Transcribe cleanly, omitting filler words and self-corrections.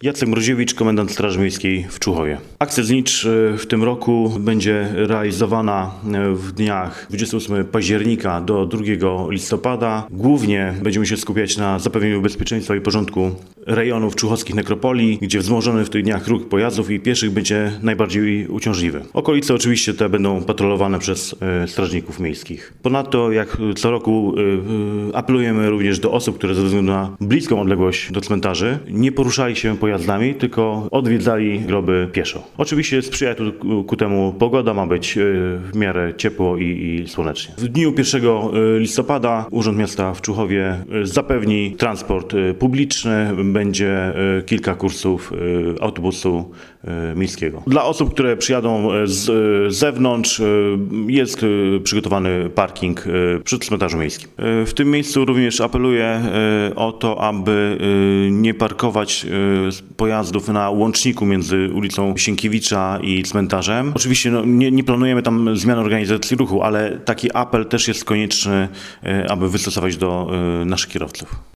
Jacek Mroziewicz, komendant Straży Miejskiej w Człuchowie. Akcja Znicz w tym roku będzie realizowana w dniach 28 października do 2 listopada. Głównie będziemy się skupiać na zapewnieniu bezpieczeństwa i porządku rejonów człuchowskich nekropolii, gdzie wzmożony w tych dniach ruch pojazdów i pieszych będzie najbardziej uciążliwy. Okolice oczywiście te będą patrolowane przez strażników miejskich. Ponadto, jak co roku, apelujemy również do osób, które ze względu na bliską odległość do cmentarzy nie poruszali się pojazdami, tylko odwiedzali groby pieszo. Oczywiście sprzyja ku temu pogoda, ma być w miarę ciepło i słonecznie. W dniu 1 listopada Urząd Miasta w Człuchowie zapewni transport publiczny, będzie kilka kursów autobusu miejskiego. Dla osób, które przyjadą z zewnątrz, jest przygotowany parking przy cmentarzu miejskim. W tym miejscu również apeluję o to, aby nie parkować pojazdów na łączniku między ulicą Sienkiewicza i cmentarzem. Oczywiście nie planujemy tam zmiany organizacji ruchu, ale taki apel też jest konieczny, aby wystosować do naszych kierowców.